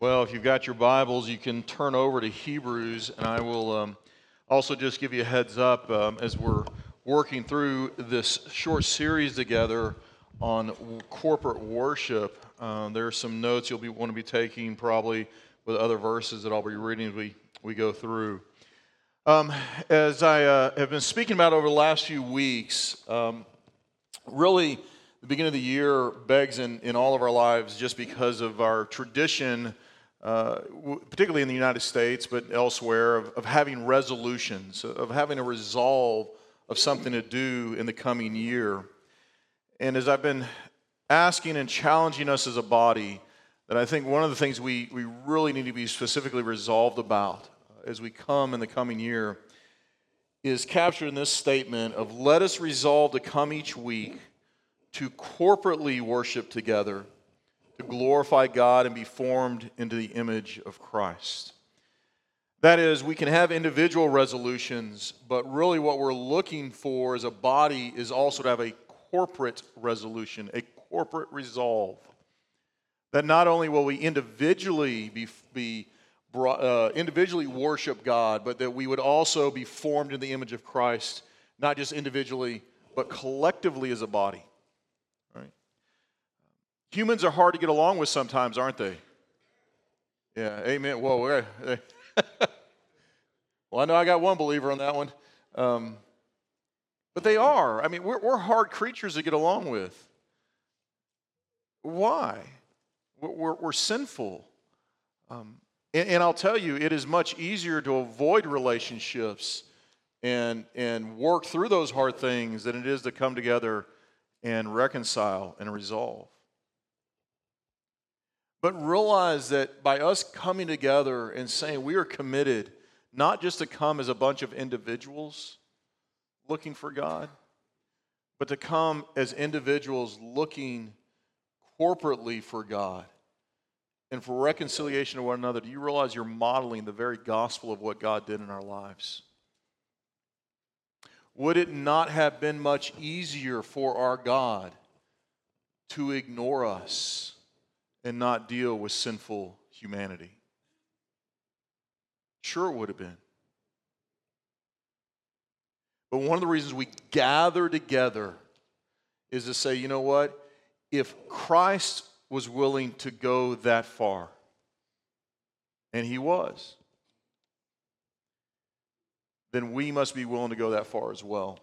Well, if you've got your Bibles, you can turn over to Hebrews, and I will also just give you a heads up as we're working through this short series together on corporate worship. There are some notes you'll want to be taking probably with other verses that I'll be reading as we go through. As I have been speaking about over the last few weeks, really the beginning of the year begs in all of our lives just because of our tradition, particularly in the United States, but elsewhere, of having resolutions, of having a resolve of something to do in the coming year. And as I've been asking and challenging us as a body, that I think one of the things we really need to be specifically resolved about as we come in the coming year is captured in this statement of let us resolve to come each week to corporately worship together, to glorify God and be formed into the image of Christ. That is, we can have individual resolutions, but really what we're looking for as a body is also to have a corporate resolution, a corporate resolve. That not only will we individually individually worship God, but that we would also be formed in the image of Christ, not just individually, but collectively as a body. Right? Humans are hard to get along with sometimes, aren't they? Yeah, amen. Whoa, well, I know I got one believer on that one. But they are. I mean, we're hard creatures to get along with. Why? We're sinful. And I'll tell you, it is much easier to avoid relationships and work through those hard things than it is to come together and reconcile and resolve. But realize that by us coming together and saying we are committed not just to come as a bunch of individuals looking for God, but to come as individuals looking corporately for God and for reconciliation to one another. Do you realize you're modeling the very gospel of what God did in our lives? Would it not have been much easier for our God to ignore us and not deal with sinful humanity? Sure it would have been. But one of the reasons we gather together is to say, you know what? If Christ was willing to go that far, and he was, then we must be willing to go that far as well.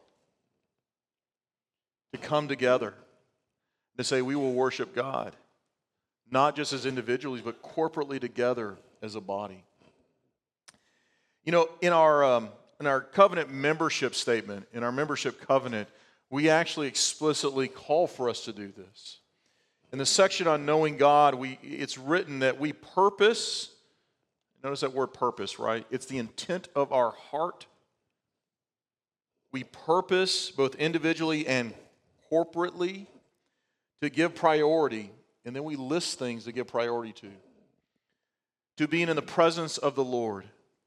To come together, to say we will worship God, not just as individuals, but corporately together as a body. You know, in our covenant membership statement, in our membership covenant, we actually explicitly call for us to do this. In the section on knowing God, it's written that we purpose, notice that word purpose, right? It's the intent of our heart. We purpose, both individually and corporately, to give priority, and then we list things to give priority to being in the presence of the Lord,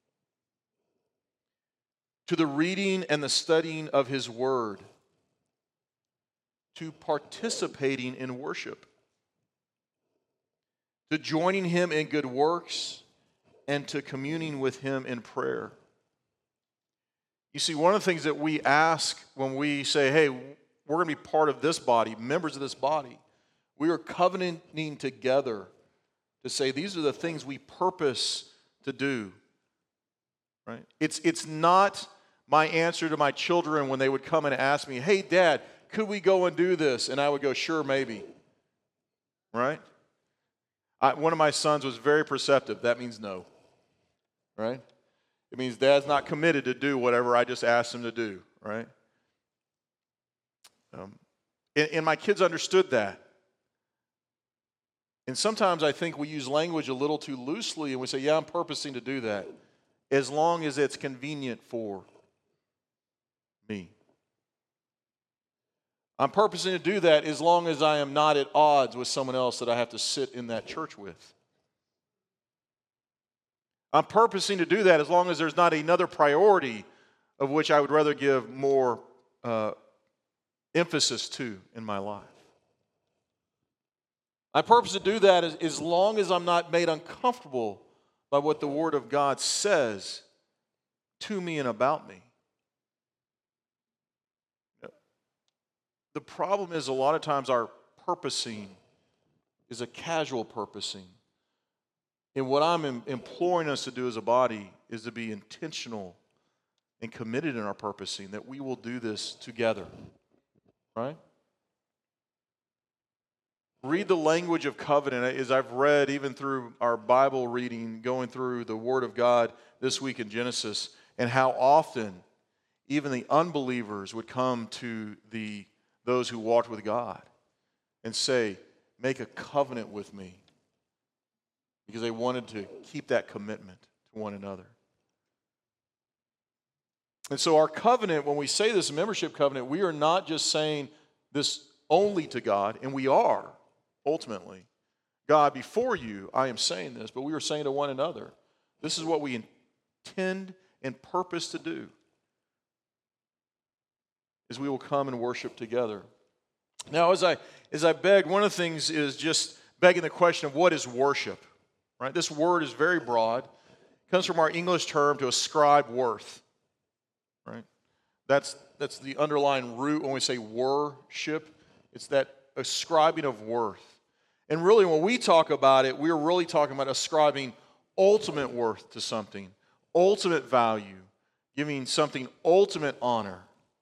to the reading and the studying of His Word, to participating in worship, to joining Him in good works, and to communing with Him in prayer. You see, one of the things that we ask when we say, hey, we're going to be part of this body, members of this body, we are covenanting together to say these are the things we purpose to do. Right? It's not my answer to my children when they would come and ask me, hey, Dad, could we go and do this? And I would go, sure, maybe. Right? One of my sons was very perceptive. That means no. Right? It means Dad's not committed to do whatever I just asked him to do. Right? And my kids understood that. And sometimes I think we use language a little too loosely and we say, yeah, I'm purposing to do that, as long as it's convenient for me. I'm purposing to do that as long as I am not at odds with someone else that I have to sit in that church with. I'm purposing to do that as long as there's not another priority of which I would rather give more emphasis to in my life. I purpose to do that as long as I'm not made uncomfortable by what the Word of God says to me and about me. The problem is a lot of times our purposing is a casual purposing. And what I'm imploring us to do as a body is to be intentional and committed in our purposing, that we will do this together, right? Read the language of covenant. As I've read, even through our Bible reading, going through the Word of God this week in Genesis, and how often even the unbelievers would come to those who walked with God and say, make a covenant with me, because they wanted to keep that commitment to one another. And so our covenant, when we say this membership covenant, we are not just saying this only to God, and we are, ultimately. God, before you, I am saying this, but we are saying to one another, this is what we intend and purpose to do, is we will come and worship together. Now, as I begged, one of the things is just begging the question of what is worship, right? This word is very broad. It comes from our English term to ascribe worth, right? That's the underlying root when we say worship. It's that ascribing of worth. And really, when we talk about it, we're really talking about ascribing ultimate worth to something, ultimate value, giving something ultimate honor.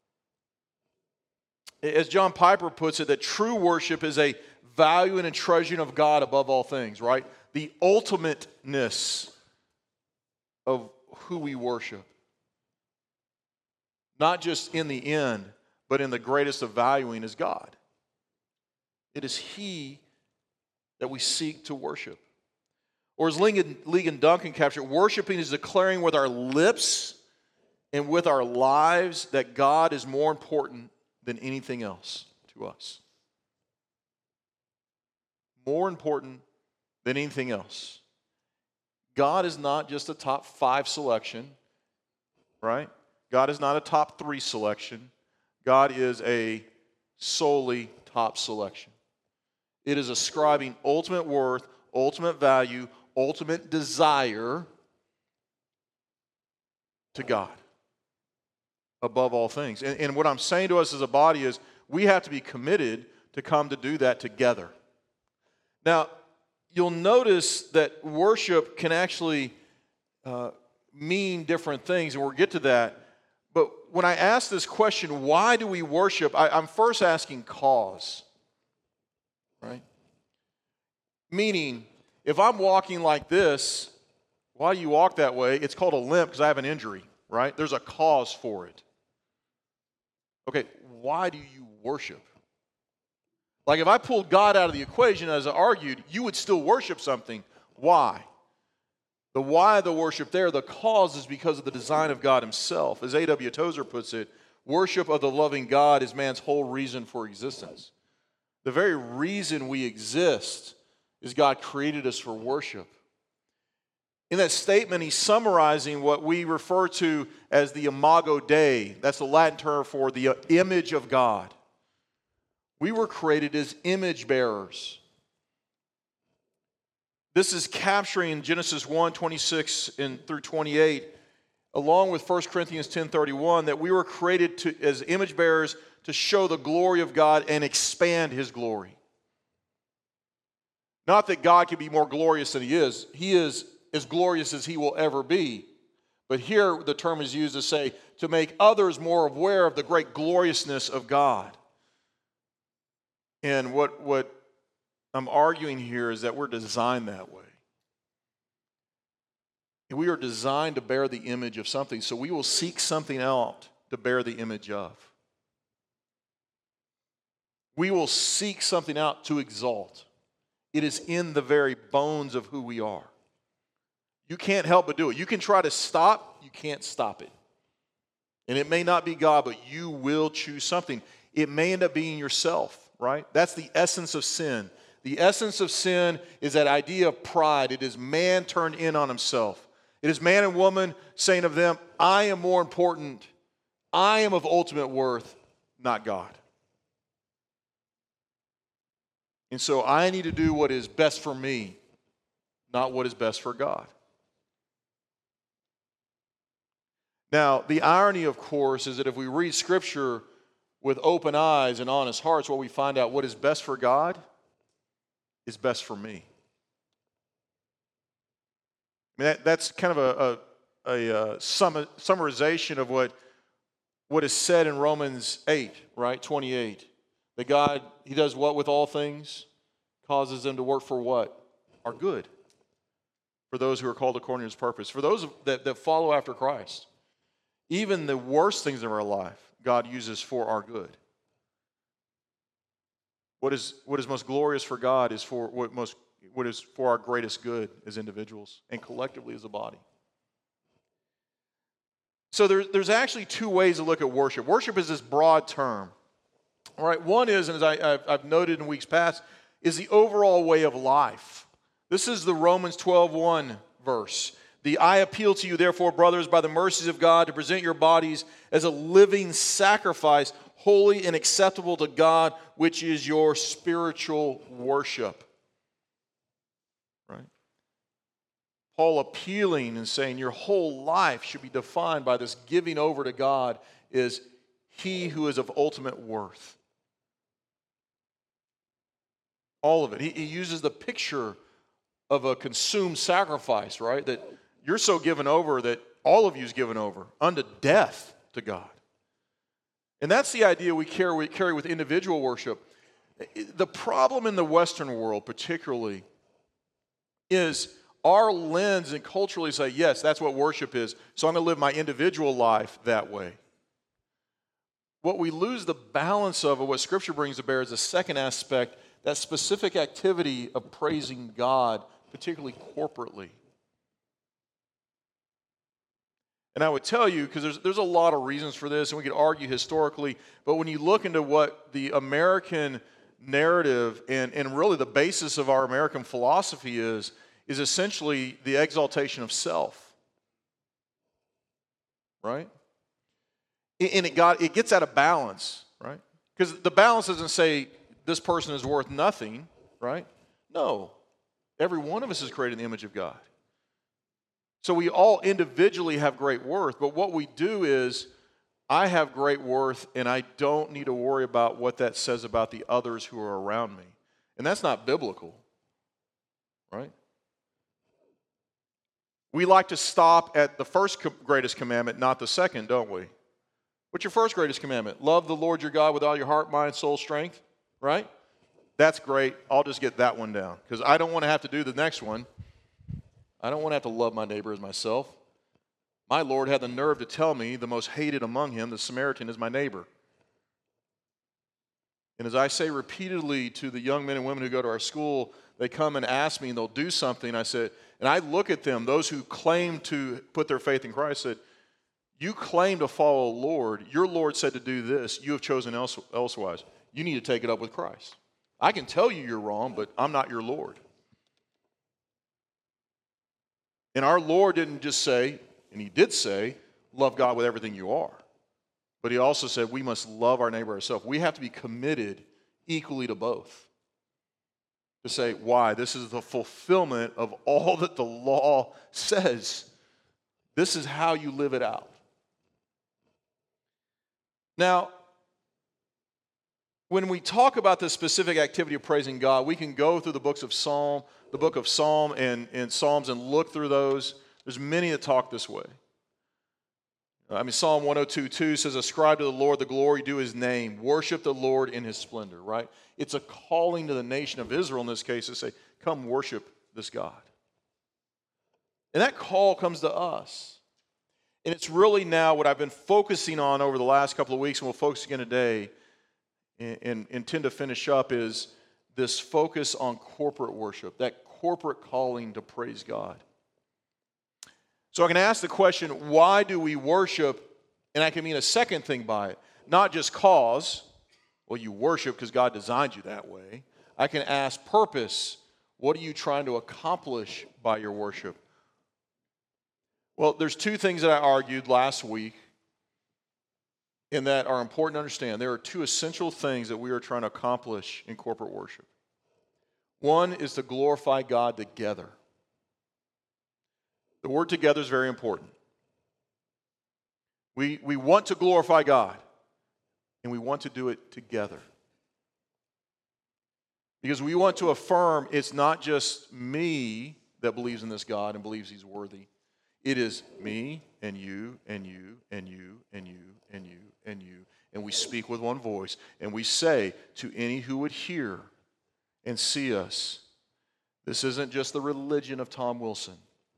As John Piper puts it, that true worship is a valuing and treasuring of God above all things, right? The ultimateness of who we worship. Not just in the end, but in the greatest of valuing is God. It is He that we seek to worship. Or as Ligon Duncan captured, worshiping is declaring with our lips and with our lives that God is more important than anything else to us. More important than anything else. God is not just a top 5 selection, right? God is not a top 3 selection. God is a solely top selection. It is ascribing ultimate worth, ultimate value, ultimate desire to God above all things. And what I'm saying to us as a body is we have to be committed to come to do that together. Now, you'll notice that worship can actually mean different things, and we'll get to that. But when I ask this question, why do we worship, I'm first asking cause, right? Meaning, if I'm walking like this, why do you walk that way? It's called a limp because I have an injury, right? There's a cause for it. Okay, why do you worship? Like if I pulled God out of the equation, as I argued, you would still worship something. Why? The why of the worship there, the cause is because of the design of God Himself. As A.W. Tozer puts it, worship of the loving God is man's whole reason for existence. The very reason we exist is God created us for worship. In that statement, he's summarizing what we refer to as the imago Dei. That's the Latin term for the image of God. We were created as image bearers. This is capturing Genesis 1:26 through 28, along with 1 Corinthians 10:31, that we were created as image bearers to show the glory of God and expand His glory. Not that God can be more glorious than He is. He is as glorious as He will ever be. But here the term is used to say, to make others more aware of the great gloriousness of God. And what I'm arguing here is that we're designed that way. And we are designed to bear the image of something, so we will seek something out to bear the image of. We will seek something out to exalt. It is in the very bones of who we are. You can't help but do it. You can try to stop, you can't stop it. And it may not be God, but you will choose something. It may end up being yourself, right? That's the essence of sin. The essence of sin is that idea of pride. It is man turned in on himself. It is man and woman saying of them, I am more important. I am of ultimate worth, not God. And so I need to do what is best for me, not what is best for God. Now, the irony, of course, is that if we read Scripture with open eyes and honest hearts, what we find out what is best for God is best for me. I mean, that's kind of a summarization of what is said in Romans 8, right, 28. That God, He does what with all things? Causes them to work for what? Our good. For those who are called according to His purpose. For those that follow after Christ. Even the worst things in our life, God uses for our good. What is most glorious for God is for what is for our greatest good as individuals and collectively as a body. So there's actually two ways to look at worship. Worship is this broad term. All right, one is, and as I've noted in weeks past, is the overall way of life. This is the Romans 12:1 verse. I appeal to you, therefore, brothers, by the mercies of God, to present your bodies as a living sacrifice, holy and acceptable to God, which is your spiritual worship. Right? Paul appealing and saying your whole life should be defined by this giving over to God is He who is of ultimate worth. All of it. He uses the picture of a consumed sacrifice, right? That you're so given over that all of you is given over unto death to God. And that's the idea we carry with individual worship. The problem in the Western world particularly is our lens and culturally say, yes, that's what worship is, so I'm going to live my individual life that way. What we lose the balance of, or what Scripture brings to bear, is the second aspect, that specific activity of praising God, particularly corporately. And I would tell you, because there's a lot of reasons for this, and we could argue historically, but when you look into what the American narrative and really the basis of our American philosophy is essentially the exaltation of self. Right? And it gets out of balance, right? Because the balance doesn't say this person is worth nothing, right? No. Every one of us is created in the image of God. So we all individually have great worth, but what we do is, I have great worth and I don't need to worry about what that says about the others who are around me. And that's not biblical, right? We like to stop at the first greatest commandment, not the second, don't we? What's your first greatest commandment? Love the Lord your God with all your heart, mind, soul, strength, right? That's great. I'll just get that one down because I don't want to have to do the next one. I don't want to have to love my neighbor as myself. My Lord had the nerve to tell me the most hated among him, the Samaritan, is my neighbor. And as I say repeatedly to the young men and women who go to our school, they come and ask me and they'll do something. I said, and I look at them, those who claim to put their faith in Christ, said, you claim to follow the Lord. Your Lord said to do this. You have chosen elsewise. You need to take it up with Christ. I can tell you you're wrong, but I'm not your Lord. And our Lord didn't just say, and He did say, love God with everything you are. But He also said we must love our neighbor ourselves. We have to be committed equally to both. To say, why? This is the fulfillment of all that the law says. This is how you live it out. Now, when we talk about the specific activity of praising God, we can go through the book of Psalm and Psalms and look through those. There's many that talk this way. I mean, Psalm 102:2 says, ascribe to the Lord the glory due His name. Worship the Lord in His splendor, right? It's a calling to the nation of Israel in this case to say, come worship this God. And that call comes to us. And it's really now what I've been focusing on over the last couple of weeks, and we'll focus again today, and intend to finish up, is this focus on corporate worship, that corporate calling to praise God. So I can ask the question, why do we worship? And I can mean a second thing by it. Not just cause, well, you worship because God designed you that way. I can ask purpose. What are you trying to accomplish by your worship? Well, there's two things that I argued last week and that are important to understand. There are two essential things that we are trying to accomplish in corporate worship. One is to glorify God together. The word together is very important. We want to glorify God, and we want to do it together. Because we want to affirm it's not just me that believes in this God and believes He's worthy. It is me and you and you and you and you and you and you. And we speak with one voice, and we say to any who would hear and see us, this isn't just the religion of Tom Wilson.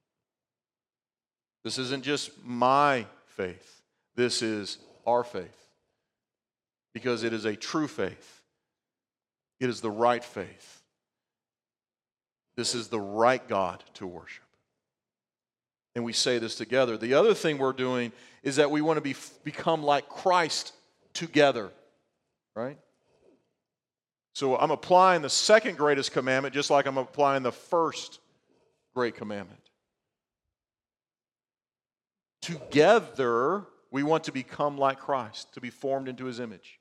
This isn't just my faith. This is our faith. Because it is a true faith. It is the right faith. This is the right God to worship. And we say this together. The other thing we're doing is that we want to become like Christ together. Right? So I'm applying the second greatest commandment just like I'm applying the first great commandment. Together, we want to become like Christ, to be formed into His image.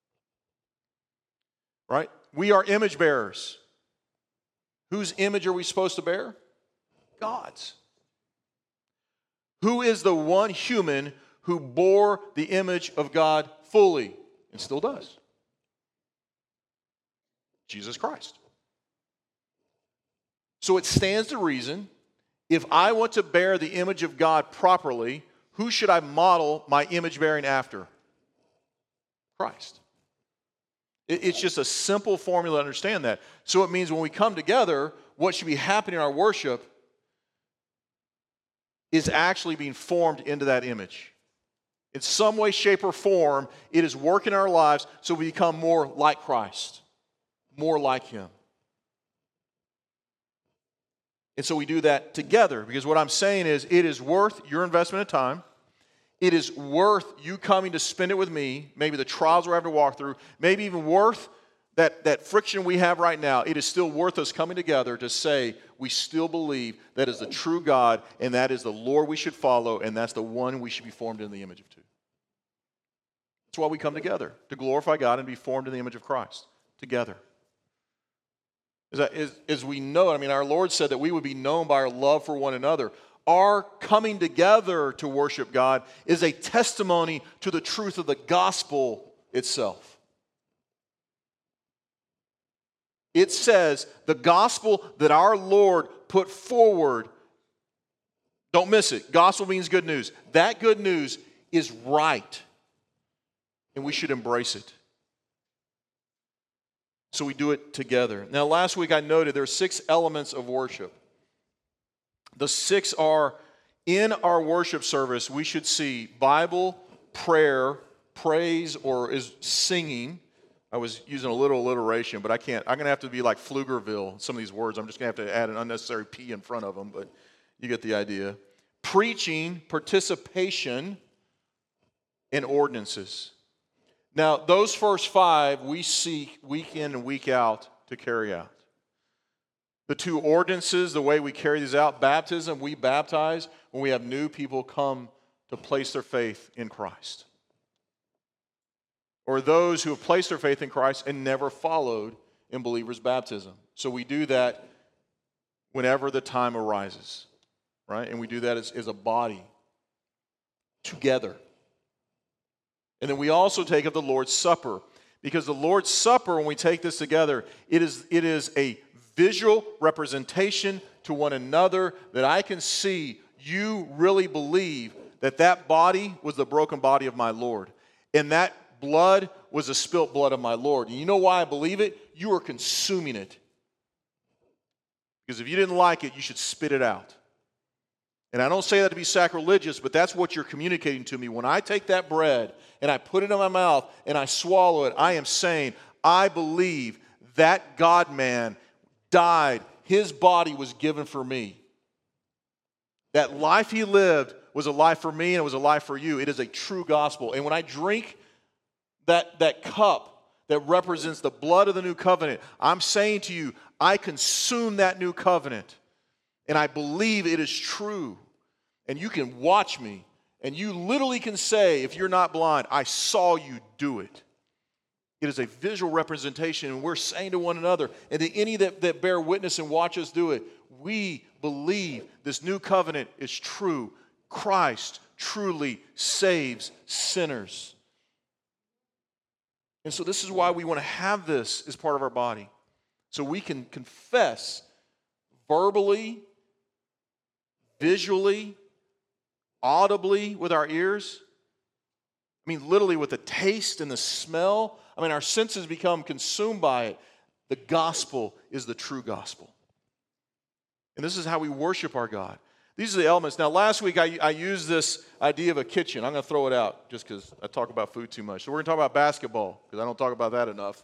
Right? We are image bearers. Whose image are we supposed to bear? God's. Who is the one human who bore the image of God fully and still does? Jesus Christ. So it stands to reason, if I want to bear the image of God properly, who should I model my image bearing after? Christ. It's just a simple formula to understand that. So it means when we come together, what should be happening in our worship is actually being formed into that image. In some way, shape, or form, it is working in our lives so we become more like Christ, more like Him. And so we do that together, because what I'm saying is it is worth your investment of time. It is worth you coming to spend it with me, maybe the trials we're having to walk through, maybe even worth that friction we have right now. It is still worth us coming together to say we still believe that is the true God, and that is the Lord we should follow, and that's the one we should be formed in the image of too. That's why we come together, to glorify God and be formed in the image of Christ together. As we know, our Lord said that we would be known by our love for one another. Our coming together to worship God is a testimony to the truth of the gospel itself. It says the gospel that our Lord put forward, don't miss it. Gospel means good news. That good news is right, and we should embrace it. So we do it together. Now, last week I noted there are 6 elements of worship. The 6 are, in our worship service, we should see Bible, prayer, praise, or is singing. I was using a little alliteration, but I can't. I'm going to have to be like Pflugerville, some of these words. I'm just going to have to add an unnecessary P in front of them, but you get the idea. Preaching, participation, and ordinances. Now, those first 5 we seek week in and week out to carry out. The 2 ordinances, the way we carry these out, baptism, we baptize when we have new people come to place their faith in Christ. Or those who have placed their faith in Christ and never followed in believers' baptism. So we do that whenever the time arises, right? And we do that as a body, together. And then we also take of the Lord's Supper, because the Lord's Supper, when we take this together, it is a visual representation to one another that I can see you really believe that body was the broken body of my Lord, and that blood was the spilt blood of my Lord. And you know why I believe it? You are consuming it. Because if you didn't like it, you should spit it out. And I don't say that to be sacrilegious, but that's what you're communicating to me. When I take that bread and I put it in my mouth and I swallow it, I am saying, I believe that God-man died. His body was given for me. That life He lived was a life for me and it was a life for you. It is a true gospel. And when I drink that cup that represents the blood of the new covenant, I'm saying to you, I consume that new covenant. And I believe it is true. And you can watch me. And you literally can say, if you're not blind, I saw you do it. It is a visual representation, and we're saying to one another, and to any that bear witness and watch us do it, we believe this new covenant is true. Christ truly saves sinners. And so this is why we want to have this as part of our body. So we can confess verbally, visually, audibly with our ears. I mean, literally with the taste and the smell. I mean, our senses become consumed by it. The gospel is the true gospel. And this is how we worship our God. These are the elements. Now, last week I used this idea of a kitchen. I'm going to throw it out just because I talk about food too much. So we're going to talk about basketball because I don't talk about that enough.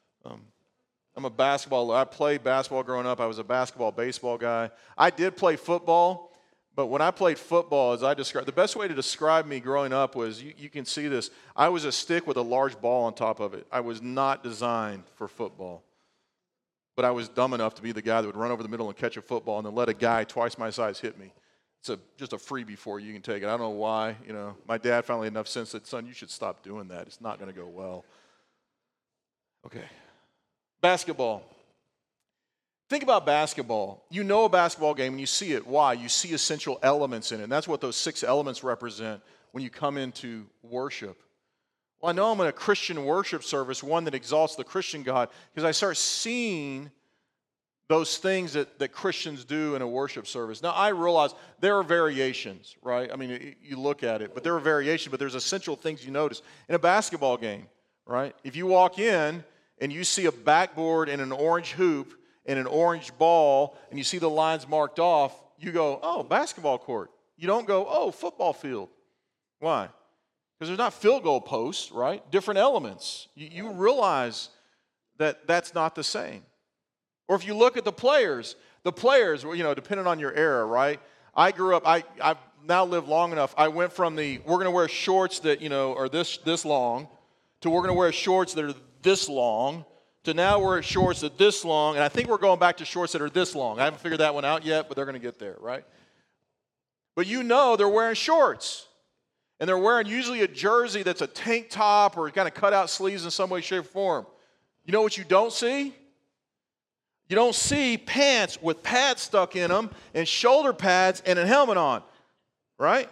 I played basketball growing up. I was a basketball, baseball guy. I did play football, but when I played football, the best way to describe me growing up was, you can see this, I was a stick with a large ball on top of it. I was not designed for football. But I was dumb enough to be the guy that would run over the middle and catch a football and then let a guy twice my size hit me. It's just a freebie for you. You can take it. I don't know why. My dad finally had enough sense that, son, you should stop doing that. It's not going to go well. Okay. Basketball. Think about basketball. You know a basketball game and you see it. Why? You see essential elements in it. And that's what those 6 elements represent when you come into worship. Well, I know I'm in a Christian worship service, one that exalts the Christian God, because I start seeing those things that Christians do in a worship service. Now, I realize there are variations, right? I mean, you look at it, but there are variations, but there's essential things you notice. In a basketball game, right? If you walk in and you see a backboard and an orange hoop and an orange ball, and you see the lines marked off, you go, oh, basketball court. You don't go, oh, football field. Why? Because there's not field goal posts, right? Different elements. You realize that that's not the same. Or if you look at the players, depending on your era, right? I grew up, I've now lived long enough. I went from we're going to wear shorts that, are this long, to we're going to wear shorts that are this long, to now we're at shorts that this long, and I think we're going back to shorts that are this long. I haven't figured that one out yet, but they're going to get there, right? But they're wearing shorts. And they're wearing usually a jersey that's a tank top or kind of cut out sleeves in some way, shape, or form. You know what you don't see? You don't see pants with pads stuck in them and shoulder pads and a helmet on, right?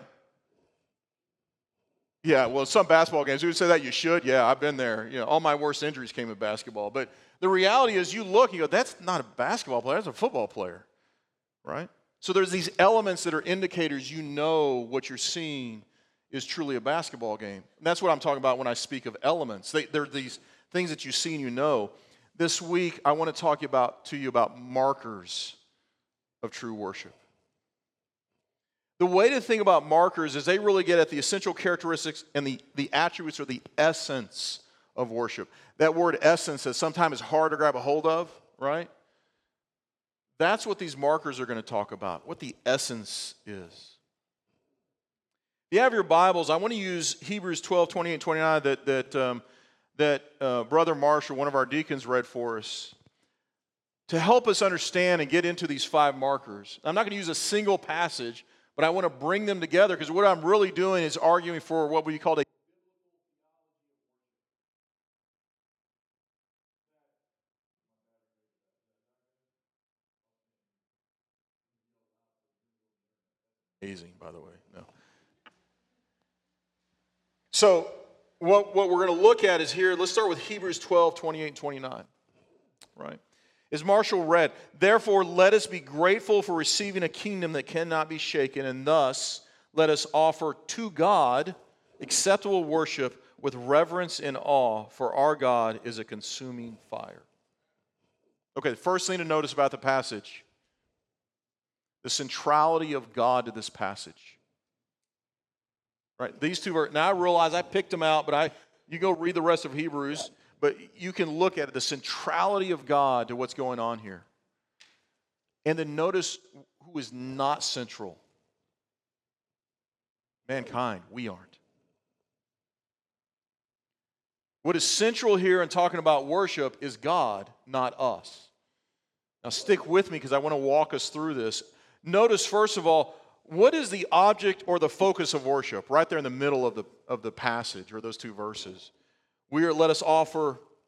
Yeah, well, some basketball games, you would say that you should. Yeah, I've been there. All my worst injuries came in basketball. But the reality is you look and you go, that's not a basketball player, that's a football player, right? So there's these elements that are indicators what you're seeing is truly a basketball game. And that's what I'm talking about when I speak of elements. They're these things that you see and you know. This week, I want to talk to you about markers of true worship. The way to think about markers is they really get at the essential characteristics and the attributes or the essence of worship. That word essence that sometimes is hard to grab a hold of, right? That's what these markers are going to talk about, what the essence is. If you have your Bibles, I want to use Hebrews 12, 28, and 29 that Brother Marshall, one of our deacons, read for us to help us understand and get into these 5 markers. I'm not going to use a single passage, but I want to bring them together because what I'm really doing is arguing for what we call amazing, by the way. No. So what we're going to look at is here, let's start with Hebrews 12, 28, and 29, right? As Marshall read, therefore let us be grateful for receiving a kingdom that cannot be shaken, and thus let us offer to God acceptable worship with reverence and awe, for our God is a consuming fire. Okay, the first thing to notice about the passage, the centrality of God to this passage. Right, these 2 verses. Now I realize I picked them out, but you go read the rest of Hebrews, but you can look at it, the centrality of God to what's going on here. And then notice who is not central. Mankind, we aren't. What is central here in talking about worship is God, not us. Now stick with me because I want to walk us through this. Notice, first of all, what is the object or the focus of worship? Right there in the middle of the passage, or those 2 verses. Let us offer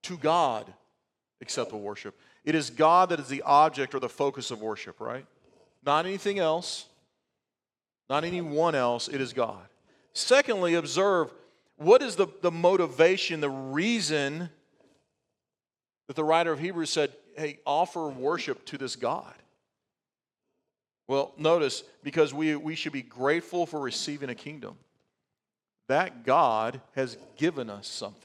to God acceptable worship. It is God that is the object or the focus of worship, right? Not anything else, not anyone else, it is God. Secondly, observe what is the motivation, the reason that the writer of Hebrews said, hey, offer worship to this God. Well, notice, because we should be grateful for receiving a kingdom. That God has given us something.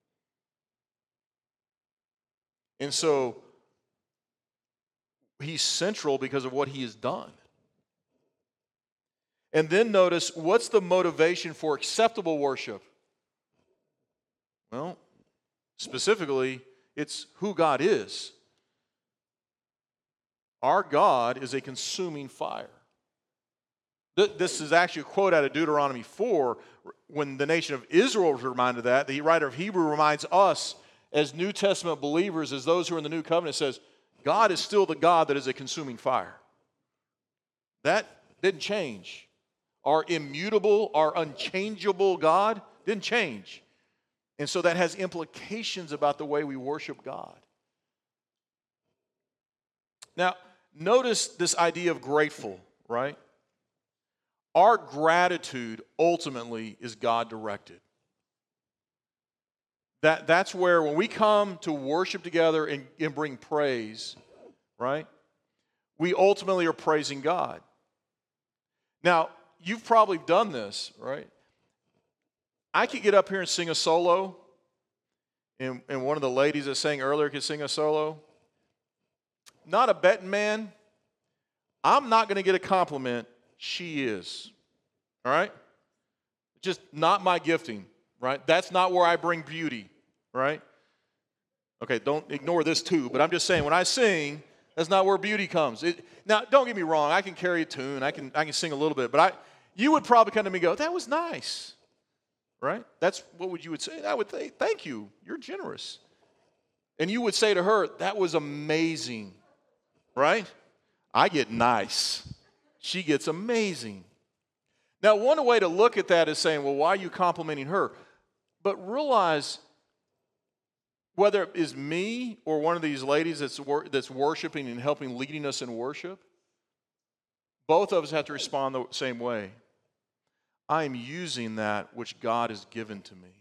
And so, he's central because of what he has done. And then notice, what's the motivation for acceptable worship? Well, specifically, it's who God is. Our God is a consuming fire. This is actually a quote out of Deuteronomy 4, when the nation of Israel was reminded of that. The writer of Hebrew reminds us, as New Testament believers, as those who are in the New Covenant, says, God is still the God that is a consuming fire. That didn't change. Our immutable, our unchangeable God didn't change. And so that has implications about the way we worship God. Now, notice this idea of grateful, right? Our gratitude ultimately is God-directed. That's where when we come to worship together and bring praise, right? We ultimately are praising God. Now, you've probably done this, right? I could get up here and sing a solo, and one of the ladies that sang earlier could sing a solo. Not a betting man. I'm not going to get a compliment. She is. All right? Just not my gifting, right? That's not where I bring beauty, right? Okay, don't ignore this too, but I'm just saying when I sing, that's not where beauty comes. Now, don't get me wrong. I can carry a tune. I can sing a little bit, but you would probably come to me and go, that was nice, right? That's what you would say. I would say, thank you. You're generous. And you would say to her, that was amazing, right? I get nice. She gets amazing. Now, one way to look at that is saying, well, why are you complimenting her? But realize, whether it is me or one of these ladies that's worshiping and helping leading us in worship, both of us have to respond the same way. I am using that which God has given to me.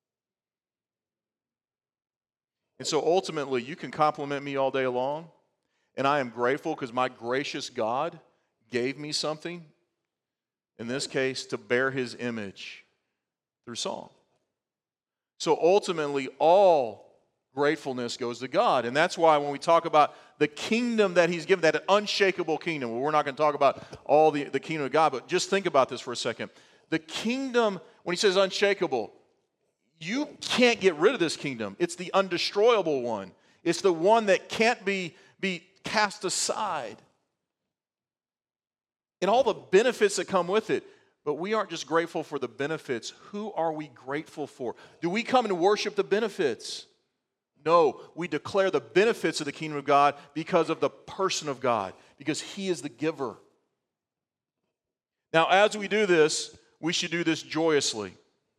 And so ultimately, you can compliment me all day long, and I am grateful because my gracious God gave me something, in this case, to bear his image through song. So ultimately, all gratefulness goes to God. And that's why when we talk about the kingdom that he's given, that unshakable kingdom, well, we're not going to talk about all the kingdom of God, but just think about this for a second. The kingdom, when he says unshakable, you can't get rid of this kingdom. It's the undestroyable one. It's the one that can't be cast aside. And all the benefits that come with it. But we aren't just grateful for the benefits. Who are we grateful for? Do we come and worship the benefits? No, we declare the benefits of the kingdom of God because of the person of God, because he is the giver. Now, as we do this, we should do this joyously.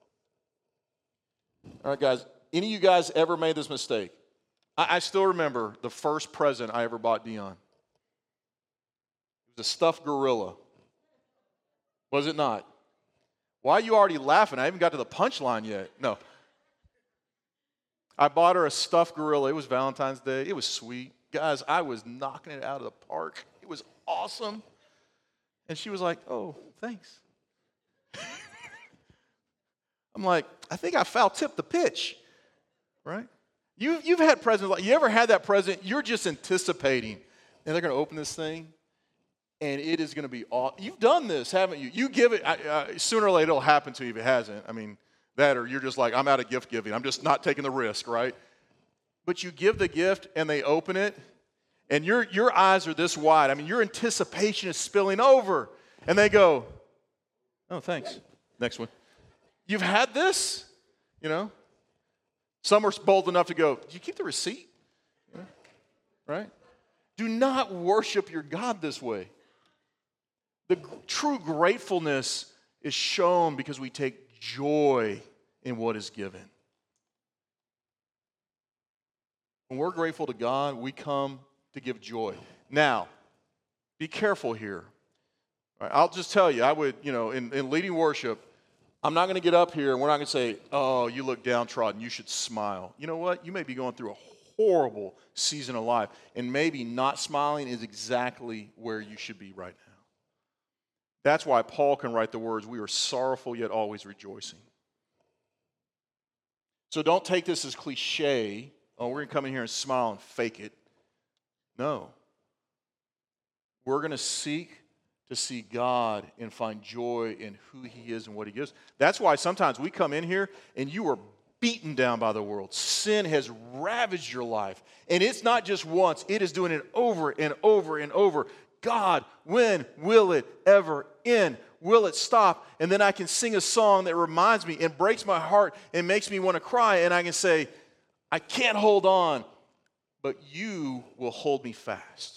All right, guys, any of you guys ever made this mistake? I still remember the first present I ever bought Dion. It was a stuffed gorilla. Was it not? Why are you already laughing? I haven't got to the punchline yet. No. I bought her a stuffed gorilla. It was Valentine's Day. It was sweet. Guys, I was knocking it out of the park. It was awesome. And she was like, oh, thanks. I'm like, I think I foul-tipped the pitch, right? You've had presents like, you ever had that present? You're just anticipating, and they're going to open this thing, and it is going to be awesome. You've done this, haven't you? You give it, sooner or later it'll happen to you if it hasn't. I mean, that or you're just like, I'm out of gift giving. I'm just not taking the risk, right? But you give the gift, and they open it, and your eyes are this wide. I mean, your anticipation is spilling over, and they go, oh, thanks. Next one. You've had this, you know? Some are bold enough to go, do you keep the receipt? You know? Right? Do not worship your God this way. The true gratefulness is shown because we take joy in what is given. When we're grateful to God, we come to give joy. Now, be careful here. All right, I'll just tell you, I would, in leading worship, I'm not going to get up here and we're not going to say, oh, you look downtrodden, you should smile. You know what? You may be going through a horrible season of life, and maybe not smiling is exactly where you should be right now. That's why Paul can write the words, we are sorrowful yet always rejoicing. So don't take this as cliche. Oh, we're going to come in here and smile and fake it. No. We're going to seek to see God and find joy in who He is and what He gives. That's why sometimes we come in here and you are beaten down by the world. Sin has ravaged your life. And it's not just once, it is doing it over and over and over. God, when will it ever end? Will it stop? And then I can sing a song that reminds me and breaks my heart and makes me want to cry. And I can say, I can't hold on, but you will hold me fast.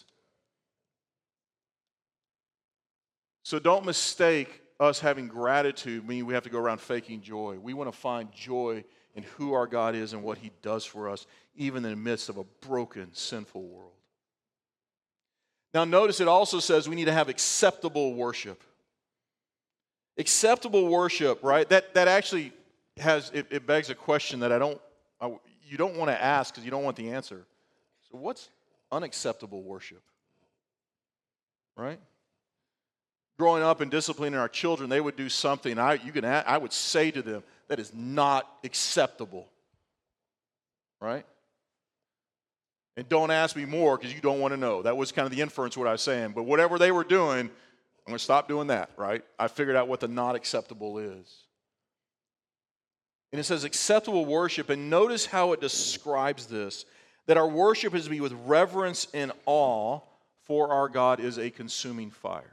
So don't mistake us having gratitude, meaning we have to go around faking joy. We want to find joy in who our God is and what He does for us, even in the midst of a broken, sinful world. Now notice it also says we need to have acceptable worship. Acceptable worship, right? That actually has, it begs a question that you don't want to ask because you don't want the answer. So what's unacceptable worship? Right? Growing up and disciplining our children, they would do something. I would say to them, that is not acceptable. Right? And don't ask me more because you don't want to know. That was kind of the inference of what I was saying. But whatever they were doing, I'm going to stop doing that, right? I figured out what the not acceptable is. And it says acceptable worship, and notice how it describes this, that our worship is to be with reverence and awe, for our God is a consuming fire.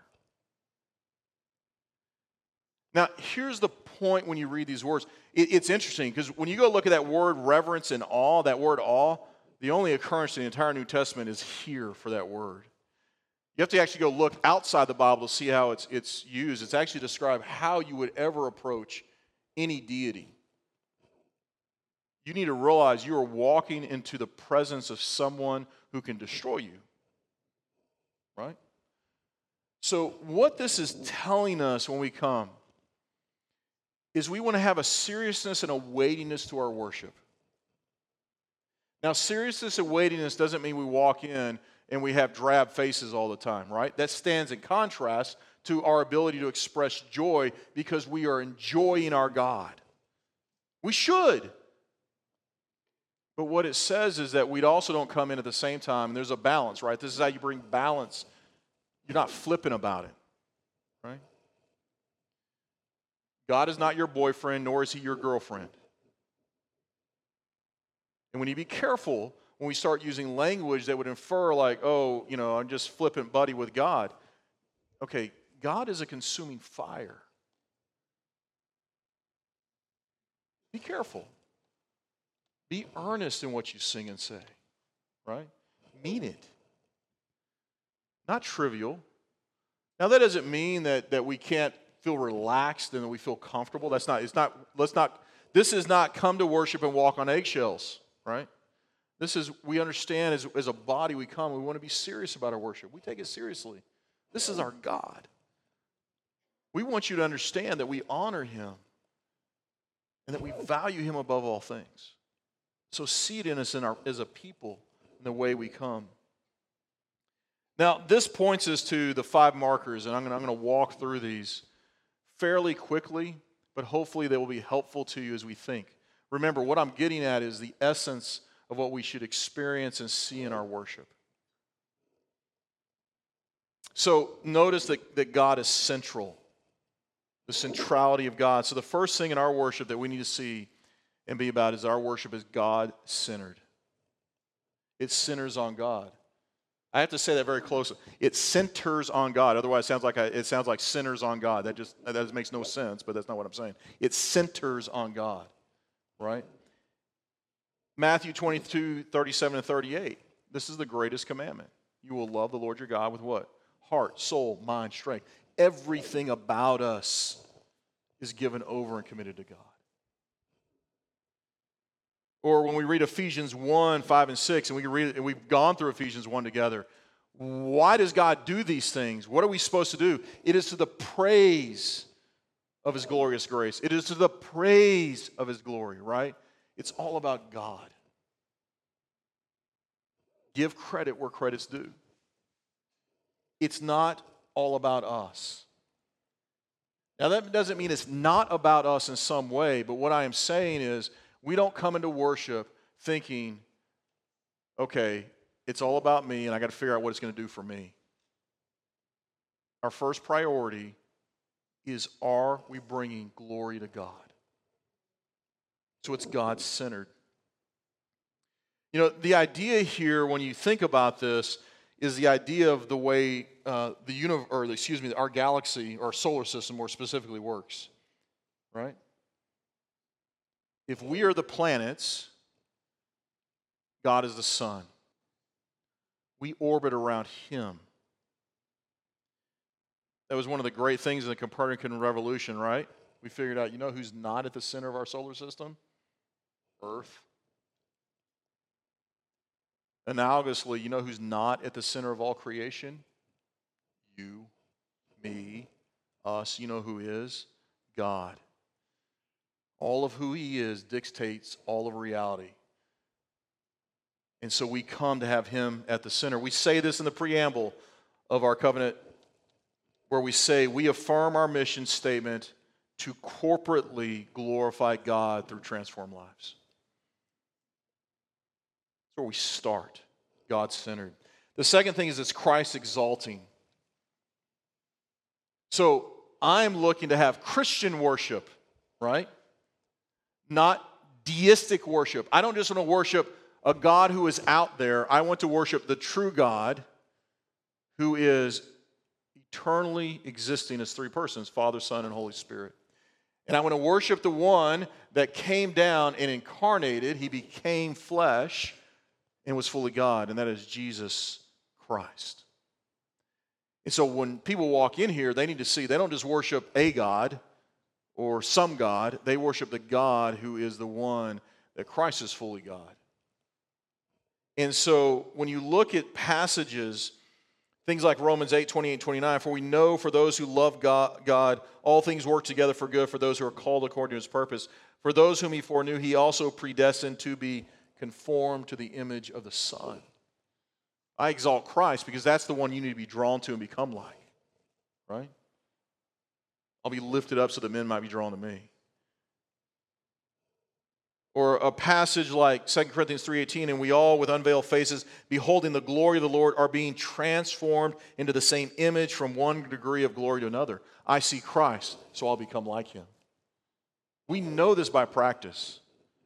Now, here's the point when you read these words. It's interesting, because when you go look at that word reverence and awe, that word awe, the only occurrence in the entire New Testament is here for that word. You have to actually go look outside the Bible to see how it's used. It's actually described how you would ever approach any deity. You need to realize you are walking into the presence of someone who can destroy you. Right? So what this is telling us when we come is we want to have a seriousness and a weightiness to our worship. Now, seriousness and weightiness doesn't mean we walk in and we have drab faces all the time, right? That stands in contrast to our ability to express joy because we are enjoying our God. We should. But what it says is that we also don't come in at the same time, and there's a balance, right? This is how you bring balance. You're not flippant about it, right? God is not your boyfriend, nor is He your girlfriend. And we need to be careful when we start using language that would infer like, oh, I'm just flippant buddy with God. Okay, God is a consuming fire. Be careful. Be earnest in what you sing and say, right? Mean it. Not trivial. Now that doesn't mean that we can't feel relaxed and that we feel comfortable. This is not come to worship and walk on eggshells, right? This is, we understand as a body we come, we want to be serious about our worship. We take it seriously. This is our God. We want you to understand that we honor Him and that we value Him above all things. So see it in us as a people in the way we come. Now, this points us to the 5 markers, and I'm going to walk through these fairly quickly, but hopefully they will be helpful to you as we think. Remember, what I'm getting at is the essence of what we should experience and see in our worship. So notice that God is central, the centrality of God. So the first thing in our worship that we need to see and be about is our worship is God-centered. It centers on God. I have to say that very closely. It centers on God. Otherwise, it sounds like sinners on God. That makes no sense, but that's not what I'm saying. It centers on God, right? Matthew 22, 37 and 38. This is the greatest commandment. You will love the Lord your God with what? Heart, soul, mind, strength. Everything about us is given over and committed to God. Or when we read Ephesians 1, 5, and 6, and we can read it, and we've gone through Ephesians 1 together. Why does God do these things? What are we supposed to do? It is to the praise of His glorious grace. It is to the praise of His glory, right? It's all about God. Give credit where credit's due. It's not all about us. Now, that doesn't mean it's not about us in some way, but what I am saying is we don't come into worship thinking, okay, it's all about me and I got to figure out what it's going to do for me. Our first priority is, are we bringing glory to God? So it's God-centered. You know, the idea here, when you think about this, is the idea of the way our galaxy, or solar system more specifically, works. Right? If we are the planets, God is the sun. We orbit around Him. That was one of the great things in the Copernican revolution, right? We figured out, you know who's not at the center of our solar system? Earth. Analogously, you know who's not at the center of all creation? You, me, us. You know who is? God. All of who He is dictates all of reality. And so we come to have Him at the center. We say this in the preamble of our covenant, where we say we affirm our mission statement to corporately glorify God through transformed lives. That's where we start, God-centered. The second thing is it's Christ-exalting. So I'm looking to have Christian worship, right? Not deistic worship. I don't just want to worship a God who is out there. I want to worship the true God who is eternally existing as three persons, Father, Son, and Holy Spirit. And I want to worship the one that came down and incarnated. He became flesh and was fully God, and that is Jesus Christ. And so when people walk in here, they need to see they don't just worship a God or some God. They worship the God who is the one that Christ is fully God. And so when you look at passages, things like Romans 8, 28, 29, for we know for those who love God, all things work together for good for those who are called according to His purpose. For those whom He foreknew, He also predestined to be conformed to the image of the Son. I exalt Christ because that's the one you need to be drawn to and become like, right? I'll be lifted up so that men might be drawn to me. Or a passage like 2 Corinthians 3:18, and we all with unveiled faces, beholding the glory of the Lord, are being transformed into the same image from one degree of glory to another. I see Christ, so I'll become like Him. We know this by practice.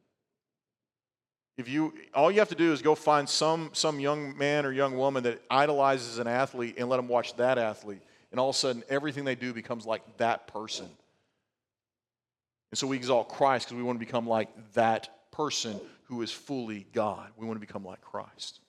All you have to do is go find some young man or young woman that idolizes an athlete and let them watch that athlete. And all of a sudden, everything they do becomes like that person. And so we exalt Christ because we want to become like that person who is fully God. We want to become like Christ.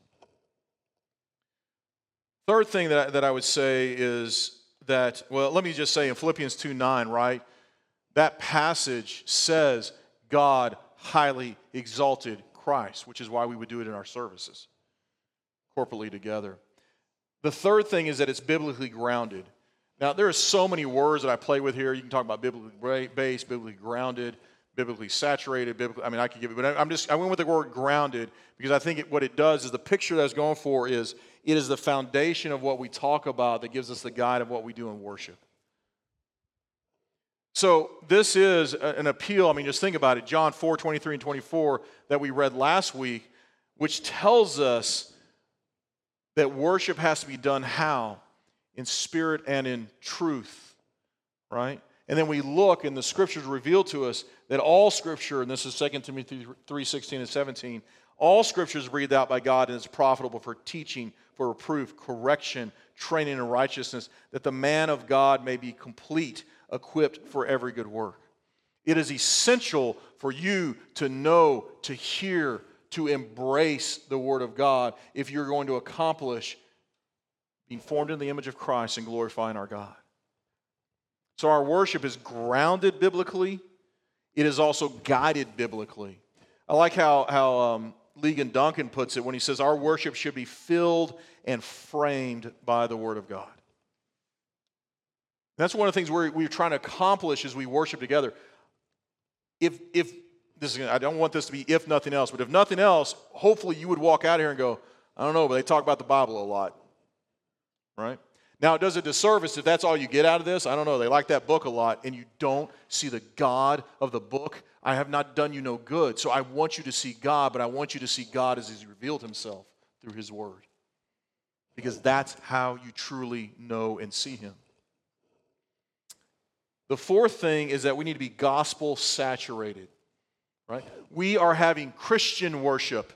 Third thing that I would say is that, well, let me just say in Philippians 2:9, right? That passage says God highly exalted Christ, which is why we would do it in our services, corporately together. The third thing is that it's biblically grounded. Now, there are so many words that I play with here. You can talk about biblically based, biblically grounded, biblically saturated, I could give it, but I went with the word grounded because I think what it does is the picture that I was going for is it is the foundation of what we talk about that gives us the guide of what we do in worship. So this is an appeal. Just think about it. John 4:23 and 24 that we read last week, which tells us that worship has to be done how? In spirit and in truth, right? And then we look, and the Scriptures reveal to us that all Scripture, and this is 2 Timothy 3:16 and 17, all Scripture is breathed out by God and is profitable for teaching, for reproof, correction, training in righteousness, that the man of God may be complete, equipped for every good work. It is essential for you to know, to hear, to embrace the Word of God if you're going to accomplish being formed in the image of Christ and glorifying our God. So our worship is grounded biblically. It is also guided biblically. I like how Ligon Duncan puts it when he says our worship should be filled and framed by the Word of God. That's one of the things we're trying to accomplish as we worship together. If this is, I don't want this to be if nothing else, but if nothing else, hopefully you would walk out here and go, I don't know, but they talk about the Bible a lot, right? Now, it does a disservice if that's all you get out of this. I don't know, they like that book a lot, and you don't see the God of the book. I have not done you no good. So I want you to see God, but I want you to see God as He's revealed Himself through His Word. Because that's how you truly know and see Him. The fourth thing is that we need to be gospel saturated, right? We are having Christian worship.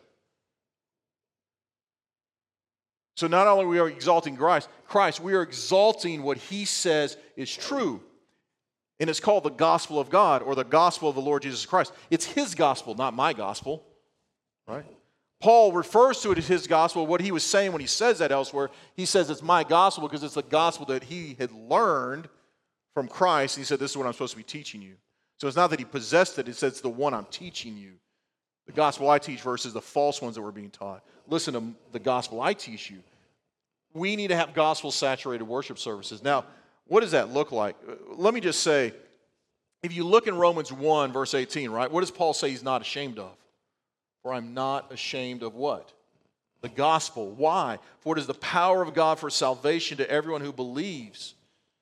So not only we are exalting Christ, we are exalting what He says is true. And it's called the gospel of God or the gospel of the Lord Jesus Christ. It's His gospel, not my gospel, right? Paul refers to it as his gospel. What he was saying when he says that elsewhere, he says it's my gospel because it's the gospel that he had learned from Christ. He said, this is what I'm supposed to be teaching you. So it's not that he possessed it. It says it's the one I'm teaching you. The gospel I teach versus the false ones that were being taught. Listen to the gospel I teach you. We need to have gospel-saturated worship services. Now, what does that look like? Let me just say, if you look in Romans 1, verse 18, right? What does Paul say he's not ashamed of? For I'm not ashamed of what? The gospel. Why? For it is the power of God for salvation to everyone who believes.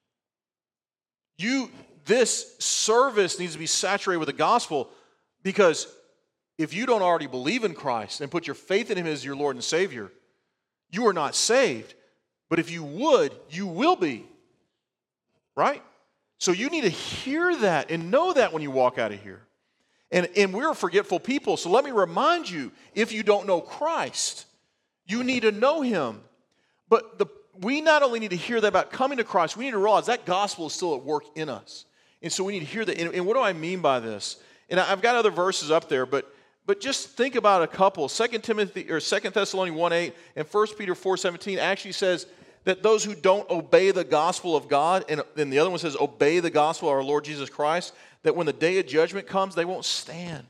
This service needs to be saturated with the gospel because if you don't already believe in Christ and put your faith in Him as your Lord and Savior, you are not saved. But if you would, you will be. Right? So you need to hear that and know that when you walk out of here. And we're forgetful people, so let me remind you, if you don't know Christ, you need to know Him. But we not only need to hear that about coming to Christ, we need to realize that gospel is still at work in us. And so we need to hear that. And what do I mean by this? And I've got other verses up there, but just think about a couple. 2 Thessalonians 1:8 and 1 Peter 4:17 actually says that those who don't obey the gospel of God, and the other one says obey the gospel of our Lord Jesus Christ, that when the day of judgment comes, they won't stand.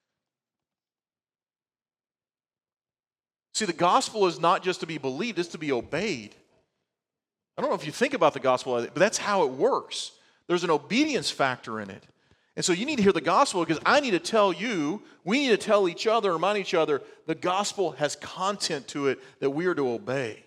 See, the gospel is not just to be believed, it's to be obeyed. I don't know if you think about the gospel, but that's how it works. There's an obedience factor in it. And so you need to hear the gospel because I need to tell you, we need to tell each other, remind each other, the gospel has content to it that we are to obey.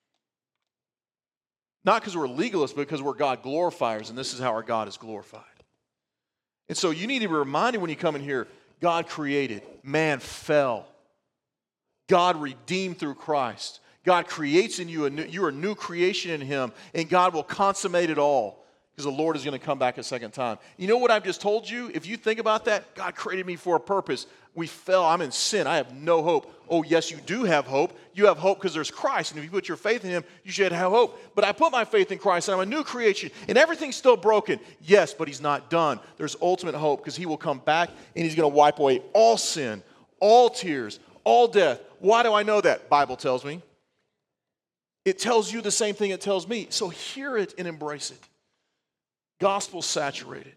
Not because we're legalists, but because we're God glorifiers, and this is how our God is glorified. And so you need to be reminded when you come in here, God created, man fell. God redeemed through Christ. God creates in you, you're a new creation in Him, and God will consummate it all because the Lord is going to come back a second time. You know what I've just told you? If you think about that, God created me for a purpose. We fell. I'm in sin. I have no hope. Oh, yes, you do have hope. You have hope because there's Christ, and if you put your faith in Him, you should have hope. But I put my faith in Christ, and I'm a new creation, and everything's still broken. Yes, but He's not done. There's ultimate hope because He will come back, and He's going to wipe away all sin, all tears, all death. Why do I know that? Bible tells me. It tells you the same thing it tells me. So hear it and embrace it. Gospel saturated.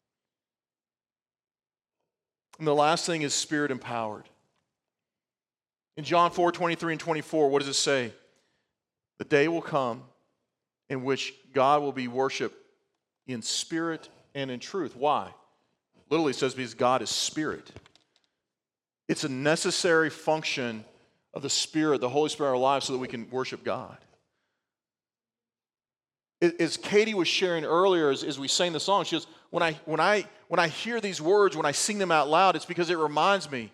And the last thing is spirit empowered. In John 4:23 and 24, what does it say? The day will come in which God will be worshiped in spirit and in truth. Why? Literally it says because God is spirit. It's a necessary function of the Spirit, the Holy Spirit in our lives so that we can worship God. As Katie was sharing earlier, as we sang the song, she goes, when I hear these words, when I sing them out loud, it's because it reminds me,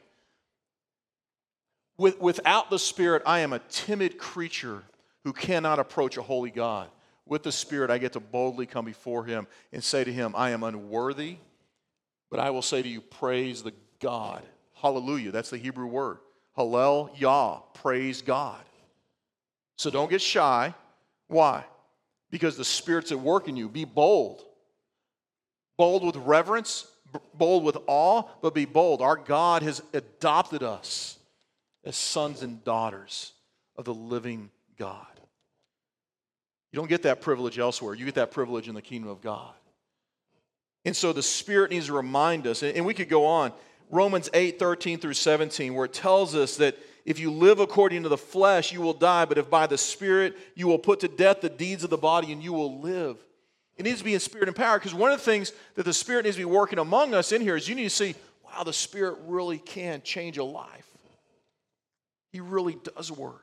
without the Spirit, I am a timid creature who cannot approach a holy God. With the Spirit, I get to boldly come before Him and say to Him, I am unworthy, but I will say to you, praise the God. Hallelujah, that's the Hebrew word. Hallel, Yah, praise God. So don't get shy. Why? Because the Spirit's at work in you. Be bold. Bold with reverence, bold with awe, but be bold. Our God has adopted us as sons and daughters of the living God. You don't get that privilege elsewhere. You get that privilege in the kingdom of God. And so the Spirit needs to remind us, and we could go on, Romans 8:13 through 17, where it tells us that if you live according to the flesh, you will die, but if by the Spirit, you will put to death the deeds of the body and you will live. It needs to be in spirit and power, because one of the things that the Spirit needs to be working among us in here is you need to see, wow, the Spirit really can change a life. He really does work.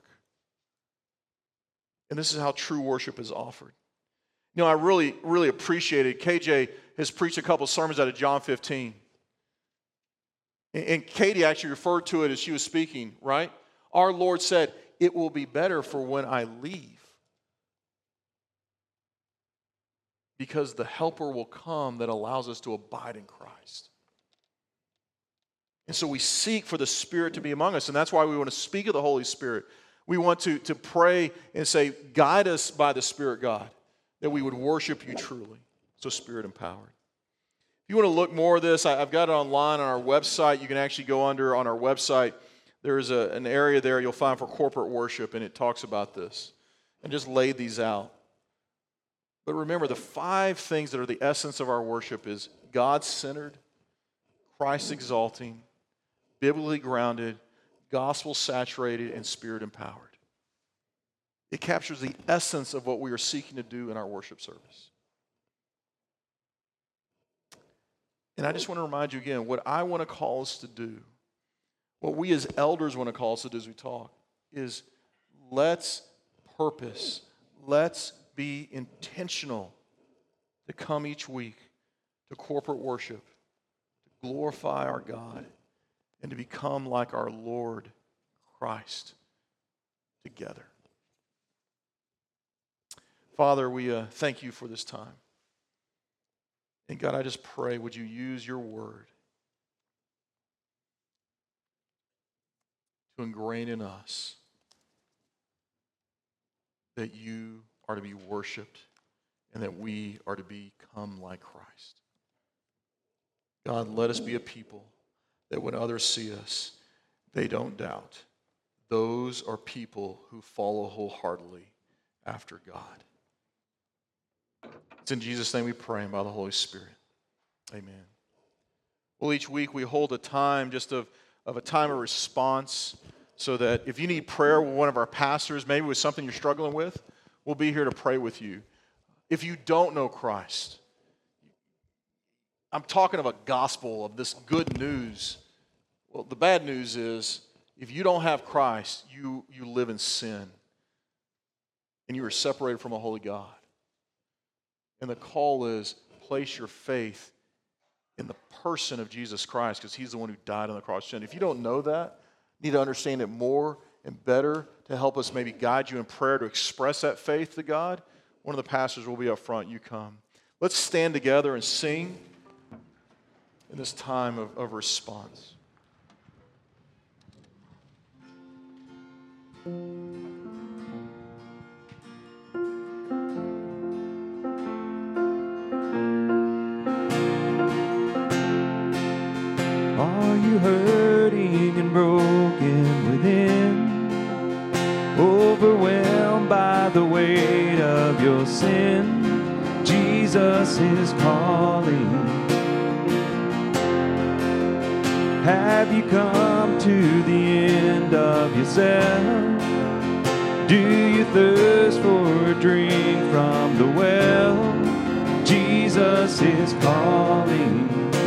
And this is how true worship is offered. You know, I really, really appreciated, KJ has preached a couple sermons out of John 15. And Katie actually referred to it as she was speaking, right? Our Lord said, it will be better for when I leave, because the helper will come that allows us to abide in Christ. And so we seek for the Spirit to be among us, and that's why we want to speak of the Holy Spirit. We want to pray and say, guide us by the Spirit, God, that we would worship you truly. So Spirit empowered. If you want to look more of this, I've got it online on our website. You can actually go on our website. There's an area there you'll find for corporate worship, and it talks about this. And just laid these out. But remember, the 5 things that are the essence of our worship is God-centered, Christ-exalting, biblically grounded, gospel-saturated, and Spirit-empowered. It captures the essence of what we are seeking to do in our worship service. And I just want to remind you again, what I want to call us to do, what we as elders want to call us to do as we talk, is let's purpose, let's be intentional to come each week to corporate worship, to glorify our God, and to become like our Lord Christ together. Father, we thank you for this time. And God, I just pray, would you use your word to ingrain in us that you are to be worshiped and that we are to become like Christ. God, let us be a people that when others see us, they don't doubt. Those are people who follow wholeheartedly after God. It's in Jesus' name we pray, and by the Holy Spirit. Amen. Well, each week we hold a time just of a time of response, so that if you need prayer with one of our pastors, maybe with something you're struggling with, we'll be here to pray with you. If you don't know Christ, I'm talking of a gospel of this good news. Well, the bad news is, if you don't have Christ, you live in sin, and you are separated from a holy God. And the call is, place your faith in the person of Jesus Christ, because he's the one who died on the cross. And if you don't know that, you need to understand it more and better to help us maybe guide you in prayer to express that faith to God. One of the pastors will be up front. You come. Let's stand together and sing in this time of response. Are you hurting and broken within? Overwhelmed by the weight of your sin? Jesus is calling. Have you come to the end of yourself? Do you thirst for a drink from the well? Jesus is calling.